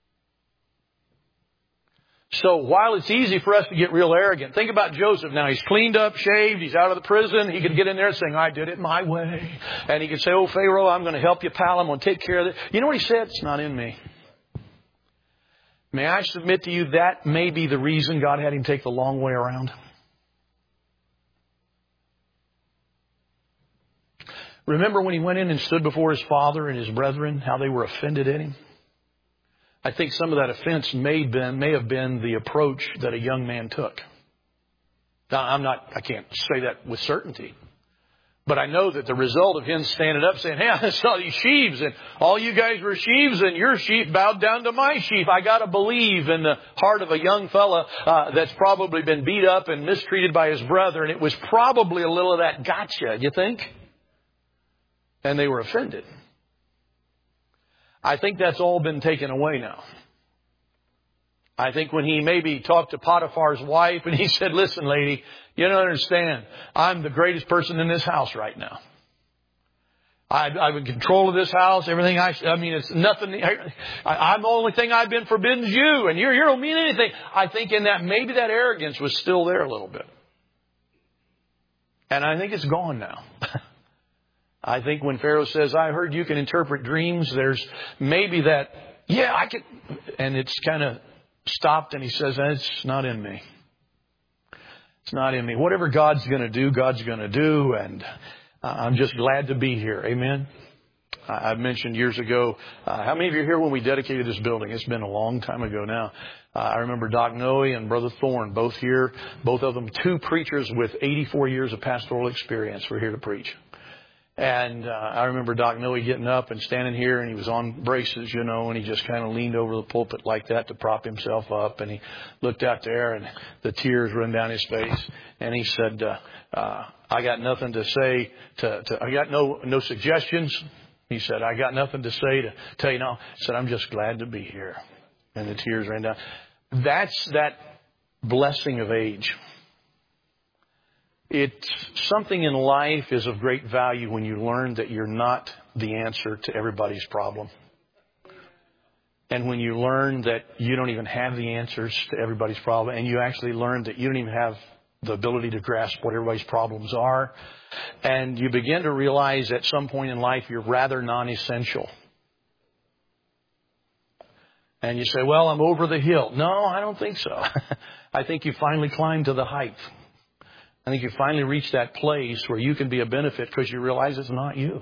So while it's easy for us to get real arrogant, think about Joseph now. He's cleaned up, shaved, he's out of the prison. He could get in there and saying, I did it my way. And he could say, oh, Pharaoh, I'm going to help you, pal. I'm going to take care of it. You know what he said? It's not in me. May I submit to you that may be the reason God had him take the long way around? Remember when he went in and stood before his father and his brethren, how they were offended at him? I think some of that offense may have been the approach that a young man took. Now, I can't say that with certainty. But I know that the result of him standing up saying, hey, I saw these sheaves and all you guys were sheaves and your sheep bowed down to my sheep. I got to believe in the heart of a young fella that's probably been beat up and mistreated by his brother. And it was probably a little of that gotcha, you think? And they were offended. I think that's all been taken away now. I think when he maybe talked to Potiphar's wife and he said, listen, lady, you don't understand. I'm the greatest person in this house right now. I'm in control of this house. Everything I mean, it's nothing. I'm the only thing I've been forbidden is you. And you don't mean anything. I think in that, maybe that arrogance was still there a little bit. And I think it's gone now. I think when Pharaoh says, I heard you can interpret dreams, there's maybe that, yeah, I can. And it's kind of stopped and he says, it's not in me. It's not in me. Whatever God's going to do, God's going to do. And I'm just glad to be here. Amen. I've mentioned years ago, how many of you are here when we dedicated this building? It's been a long time ago now. I remember Doc Noe and Brother Thorne, both here, both of them, two preachers with 84 years of pastoral experience were here to preach. And I remember Doc Noe getting up and standing here, and he was on braces, and he just kind of leaned over the pulpit like that to prop himself up. And he looked out there, and the tears run down his face. And he said, I got nothing to say I got no suggestions. He said, I got nothing to say to tell you now. He said, I'm just glad to be here. And the tears ran down. That's that blessing of age. It's something in life is of great value when you learn that you're not the answer to everybody's problem. And when you learn that you don't even have the answers to everybody's problem, and you actually learn that you don't even have the ability to grasp what everybody's problems are, and you begin to realize at some point in life you're rather non-essential. And you say, well, I'm over the hill. No, I don't think so. I think you finally climbed to the height. I think you finally reach that place where you can be a benefit because you realize it's not you.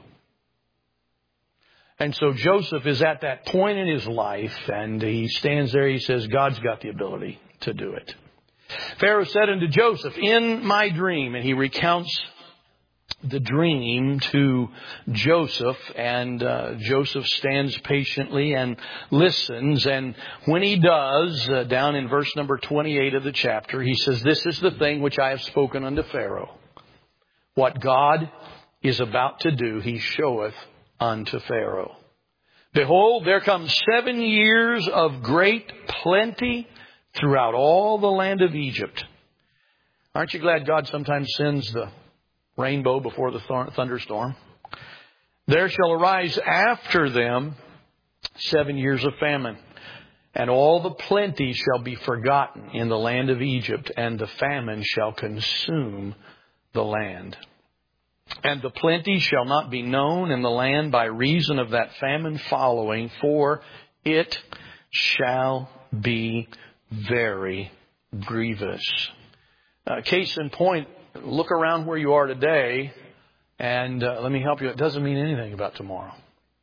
And so Joseph is at that point in his life, and he stands there. He says, God's got the ability to do it. Pharaoh said unto Joseph, in my dream, and he recounts the dream to Joseph, and Joseph stands patiently and listens. And when he does, down in verse number 28 of the chapter, he says, this is the thing which I have spoken unto Pharaoh. What God is about to do, he showeth unto Pharaoh. Behold, there come 7 years of great plenty throughout all the land of Egypt. Aren't you glad God sometimes sends the rainbow before the thunderstorm? There shall arise after them 7 years of famine, and all the plenty shall be forgotten in the land of Egypt, and the famine shall consume the land. And the plenty shall not be known in the land by reason of that famine following, for it shall be very grievous. Case in point, look around where you are today, and let me help you. It doesn't mean anything about tomorrow.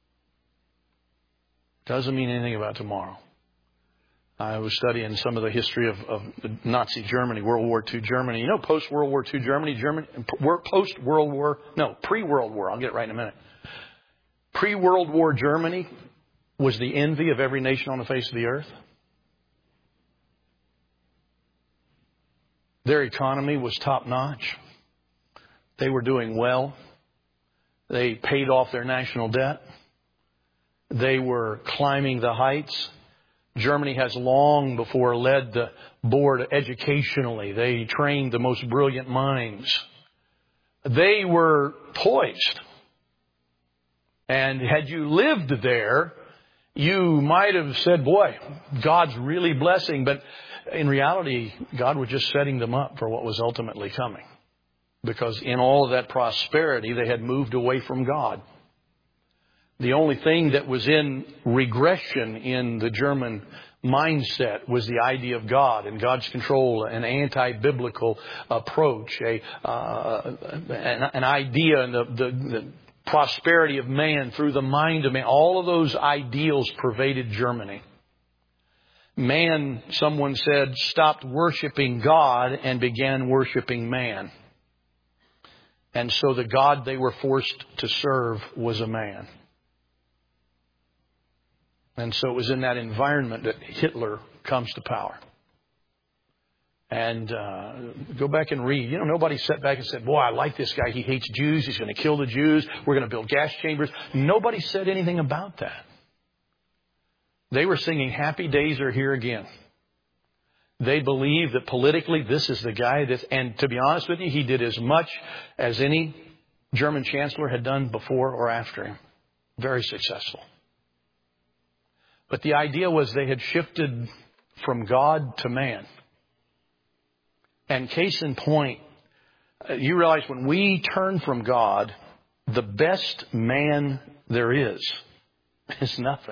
Doesn't mean anything about tomorrow. I was studying some of the history of Nazi Germany, World War II Germany. You know, post-World War II Germany, pre-World War, I'll get it right in a minute. Pre-World War Germany was the envy of every nation on the face of the earth. Their economy was top-notch. They were doing well. They paid off their national debt. They were climbing the heights. Germany has long before led the board educationally. They trained the most brilliant minds. They were poised. And had you lived there, you might have said, boy, God's really blessing. But in reality, God was just setting them up for what was ultimately coming. Because in all of that prosperity, they had moved away from God. The only thing that was in regression in the German mindset was the idea of God and God's control, an anti-biblical approach, an idea and the prosperity of man through the mind of man. All of those ideals pervaded Germany. Man, someone said, stopped worshiping God and began worshiping man. And so the God they were forced to serve was a man. And so it was in that environment that Hitler comes to power. And go back and read. You know, nobody sat back and said, boy, I like this guy. He hates Jews. He's going to kill the Jews. We're going to build gas chambers. Nobody said anything about that. They were singing Happy Days Are Here Again. They believed that politically this is the guy that, and to be honest with you, he did as much as any German chancellor had done before or after him. Very successful. But the idea was they had shifted from God to man. And case in point, you realize when we turn from God, the best man there is nothing.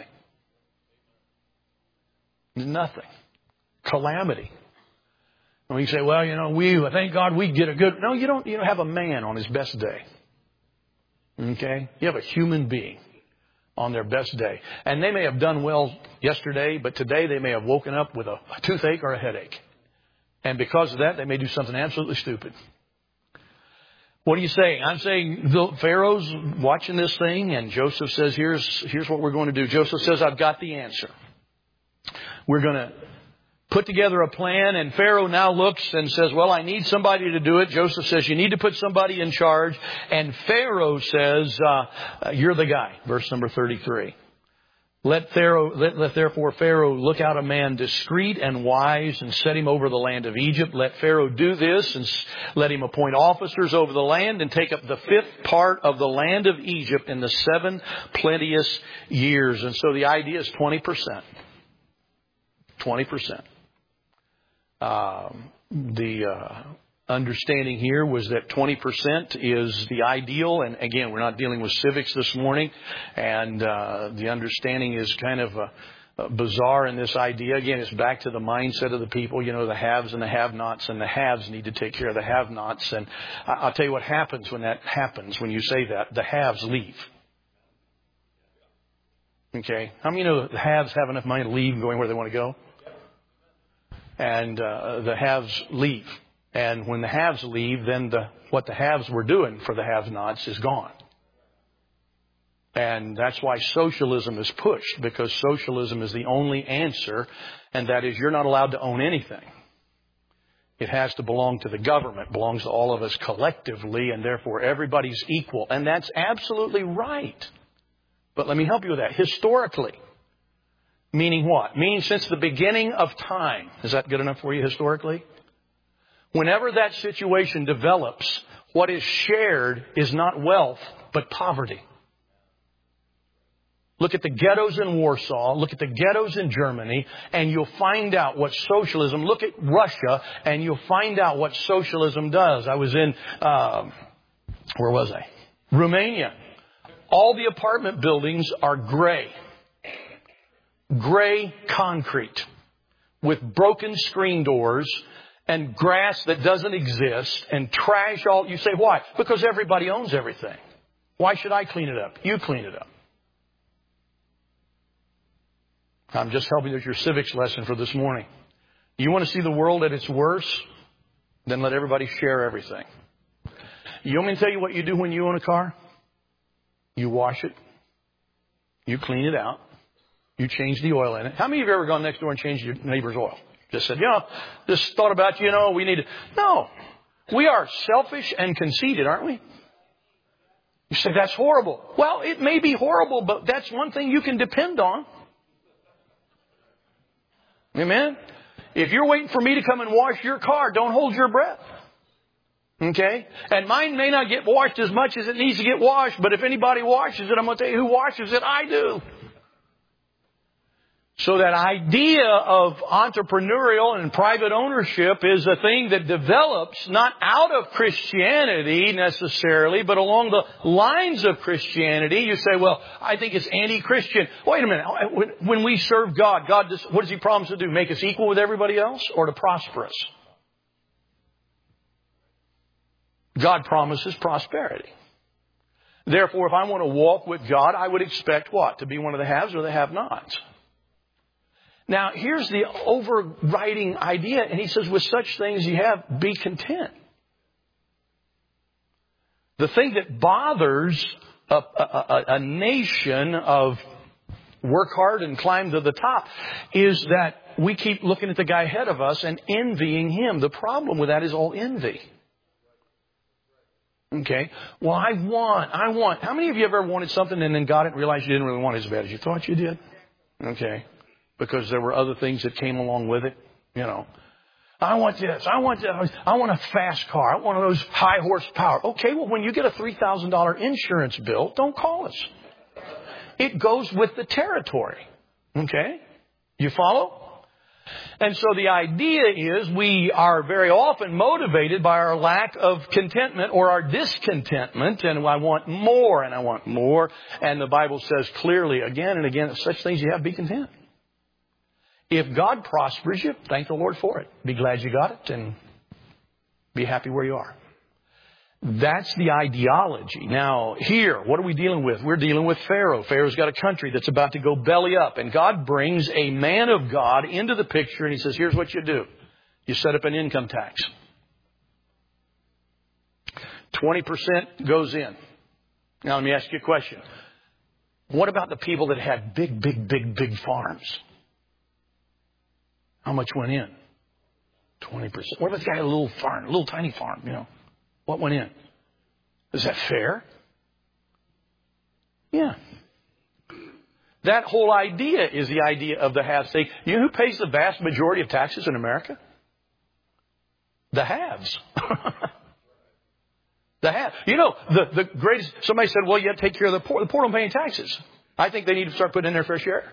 Nothing. Calamity. And we say, well, you know, thank God we get a good... No, you don't have a man on his best day. Okay? You have a human being on their best day. And they may have done well yesterday, but today they may have woken up with a toothache or a headache. And because of that, they may do something absolutely stupid. What are you saying? I'm saying the Pharaoh's watching this thing, and Joseph says, here's what we're going to do. Joseph says, I've got the answer. We're going to put together a plan, and Pharaoh now looks and says, well, I need somebody to do it. Joseph says, you need to put somebody in charge. And Pharaoh says, you're the guy. Verse number 33. Let therefore Pharaoh look out a man discreet and wise and set him over the land of Egypt. Let Pharaoh do this and let him appoint officers over the land and take up the 5th part of the land of Egypt in the 7 plenteous years. And so the idea is 20%. 20%. The understanding here was that 20% is the ideal. And again, we're not dealing with civics this morning. And the understanding is kind of bizarre in this idea. Again, it's back to the mindset of the people, the haves and the have-nots, and the haves need to take care of the have-nots. And I'll tell you what happens when that happens, when you say that. The haves leave. Okay? How many know the haves have enough money to leave and going where they want to go? And the haves leave. And when the haves leave, then what the haves were doing for the have-nots is gone. And that's why socialism is pushed, because socialism is the only answer, and that is you're not allowed to own anything. It has to belong to the government, belongs to all of us collectively, and therefore everybody's equal. And that's absolutely right. But let me help you with that. Historically, meaning what? Meaning since the beginning of time. Is that good enough for you historically? Whenever that situation develops, what is shared is not wealth, but poverty. Look at the ghettos in Warsaw. Look at the ghettos in Germany, and you'll find out what socialism. Look at Russia, and you'll find out what socialism does. I was in, where was I? Romania. All the apartment buildings are gray. Gray concrete with broken screen doors and grass that doesn't exist and trash all. You say, why? Because everybody owns everything. Why should I clean it up? You clean it up. I'm just helping with your civics lesson for this morning. You want to see the world at its worst? Then let everybody share everything. You want me to tell you what you do when you own a car? You wash it. You clean it out. You change the oil in it. How many of you have ever gone next door and changed your neighbor's oil? Just said, just thought about, we need to. No. We are selfish and conceited, aren't we? You say, that's horrible. Well, it may be horrible, but that's one thing you can depend on. Amen? If you're waiting for me to come and wash your car, don't hold your breath. Okay? And mine may not get washed as much as it needs to get washed, but if anybody washes it, I'm going to tell you who washes it. I do. So that idea of entrepreneurial and private ownership is a thing that develops not out of Christianity necessarily, but along the lines of Christianity. You say, well, I think it's anti-Christian. Wait a minute. When we serve God, what does He promise to do? Make us equal with everybody else or to prosper us? God promises prosperity. Therefore, if I want to walk with God, I would expect what? To be one of the haves or the have-nots. Now, here's the overriding idea. And He says, with such things you have, be content. The thing that bothers a nation of work hard and climb to the top is that we keep looking at the guy ahead of us and envying him. The problem with that is all envy. Okay. Well, I want. How many of you ever wanted something and then got it and realized you didn't really want it as bad as you thought you did? Okay. Because there were other things that came along with it. I want this. I want a fast car. I want one of those high horsepower. Okay, well, when you get a $3,000 insurance bill, don't call us. It goes with the territory. Okay? You follow? And so the idea is we are very often motivated by our lack of contentment or our discontentment. And I want more and I want more. And the Bible says clearly again and again, such things you have, be content. If God prospers you, thank the Lord for it. Be glad you got it and be happy where you are. That's the ideology. Now, here, what are we dealing with? We're dealing with Pharaoh. Pharaoh's got a country that's about to go belly up. And God brings a man of God into the picture and He says, here's what you do. You set up an income tax. 20% goes in. Now, let me ask you a question. What about the people that had big farms? How much went in? 20%. What about the guy who had a little farm, a little tiny farm, What went in? Is that fair? Yeah. That whole idea is the idea of the haves. You know who pays the vast majority of taxes in America? The haves. The haves. The greatest, somebody said, well, you have to take care of the poor. The poor don't pay any taxes. I think they need to start putting in their fair share.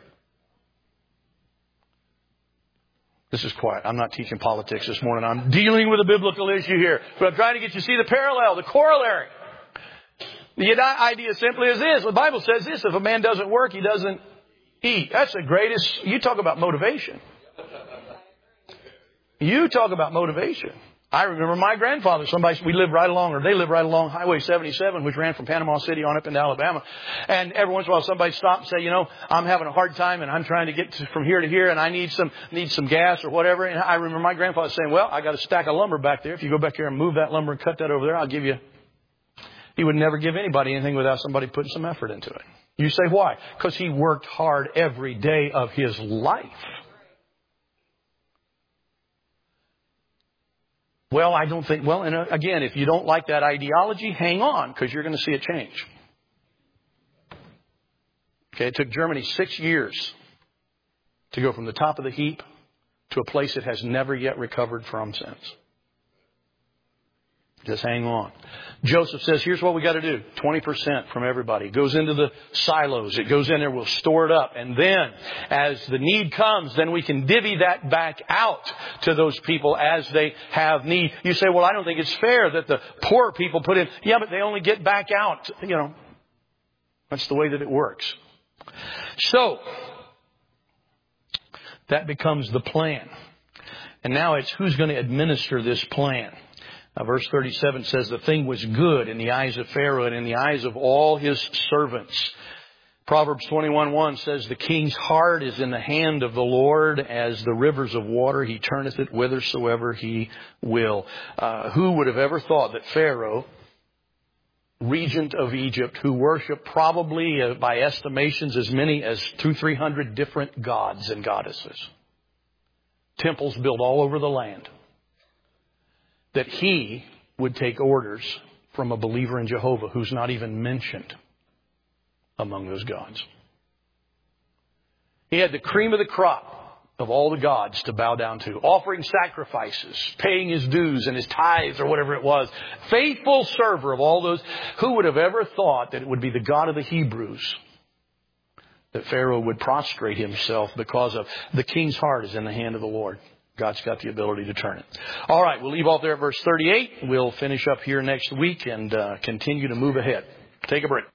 This is quiet. I'm not teaching politics this morning. I'm dealing with a biblical issue here. But I'm trying to get you to see the parallel, the corollary. The idea simply is this. The Bible says this. If a man doesn't work, he doesn't eat. That's the greatest. You talk about motivation. You talk about motivation. I remember my grandfather, they live right along Highway 77, which ran from Panama City on up into Alabama. And every once in a while somebody stopped and say, you know, I'm having a hard time and I'm trying to get from here to here and I need some gas or whatever. And I remember my grandfather saying, well, I got a stack of lumber back there. If you go back here and move that lumber and cut that over there, I'll give you. He would never give anybody anything without somebody putting some effort into it. You say why? Because he worked hard every day of his life. Well, I don't think, and again, if you don't like that ideology, hang on, because you're going to see it change. Okay, it took Germany 6 years to go from the top of the heap to a place it has never yet recovered from since. Just hang on. Joseph says, here's what we got to do. 20% from everybody. It goes into the silos. It goes in there. We'll store it up. And then as the need comes, then we can divvy that back out to those people as they have need. You say, well, I don't think it's fair that the poor people put in. Yeah, but they only get back out. You know, that's the way that it works. So that becomes the plan. And now it's who's going to administer this plan. Verse 37 says the thing was good in the eyes of Pharaoh and in the eyes of all his servants. Proverbs 21:1 says the king's heart is in the hand of the Lord as the rivers of water. He turneth it whithersoever he will. Who would have ever thought that Pharaoh, regent of Egypt, who worshiped probably by estimations as many as 200-300 different gods and goddesses, temples built all over the land, that he would take orders from a believer in Jehovah who's not even mentioned among those gods. He had the cream of the crop of all the gods to bow down to, offering sacrifices, paying his dues and his tithes or whatever it was. Faithful server of all those. Who would have ever thought that it would be the God of the Hebrews that Pharaoh would prostrate himself because of the king's heart is in the hand of the Lord. God's got the ability to turn it. All right, we'll leave off there at verse 38. We'll finish up here next week and continue to move ahead. Take a break.